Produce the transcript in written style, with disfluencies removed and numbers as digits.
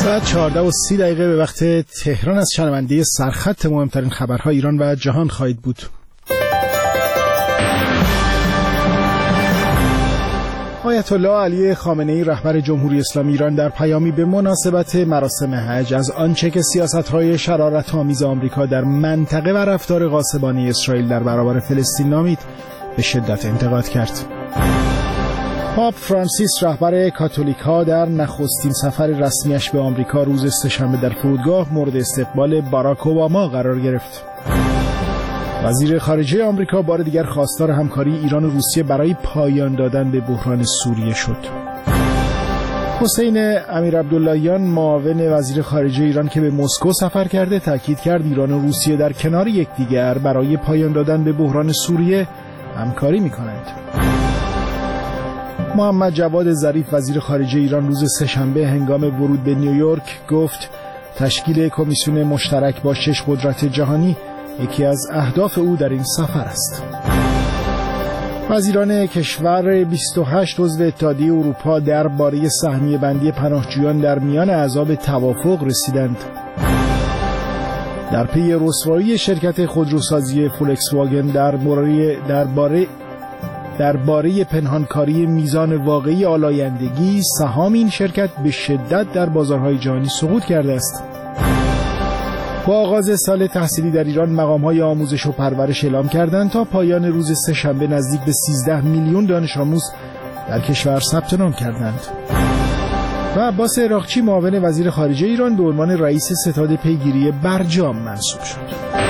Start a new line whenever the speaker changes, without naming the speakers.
ساعت 14:30 به وقت تهران از شنونده سرخط مهمترین خبرهای ایران و جهان خواهید بود. آیت الله علی خامنه‌ای رهبر جمهوری اسلامی ایران در پیامی به مناسبت مراسم حج از آنچه که سیاست‌های شرارت‌آمیز آمریکا در منطقه و رفتار غاصبانه اسرائیل در برابر فلسطین نامید به شدت انتقاد کرد. پاپ فرانسیس رهبر کاتولیک‌ها در نخستین سفر رسمیش به آمریکا روز سه‌شنبه در فرودگاه مورد استقبال باراک اوباما قرار گرفت. وزیر خارجه آمریکا بار دیگر خواستار همکاری ایران و روسیه برای پایان دادن به بحران سوریه شد. حسین امیرعبداللهیان معاون وزیر خارجه ایران که به مسکو سفر کرده تاکید کرد ایران و روسیه در کنار یکدیگر برای پایان دادن به بحران سوریه همکاری می‌کنند. محمد جواد ظریف وزیر خارجه ایران روز سه‌شنبه هنگام ورود به نیویورک گفت تشکیل کمیسیون مشترک با 6 قدرت جهانی یکی از اهداف او در این سفر است. وزیران کشور 28 عضو اتحادیه اروپا درباره سهمیه بندی پناهجویان در میان احزاب به توافق رسیدند. در پی رسوایی شرکت خودروسازی فولکس واگن درباره پنهانکاری میزان واقعی آلایندگی سهام این شرکت به شدت در بازارهای جهانی سقوط کرده است. با آغاز سال تحصیلی در ایران مقام‌های آموزش و پرورش اعلام کردند تا پایان روز سه‌شنبه نزدیک به 13 میلیون دانش آموز در کشور ثبت نام کردند. و عباس عراقچی معاون وزیر خارجه ایران به عنوان رئیس ستاد پیگیری برجام منصوب شد.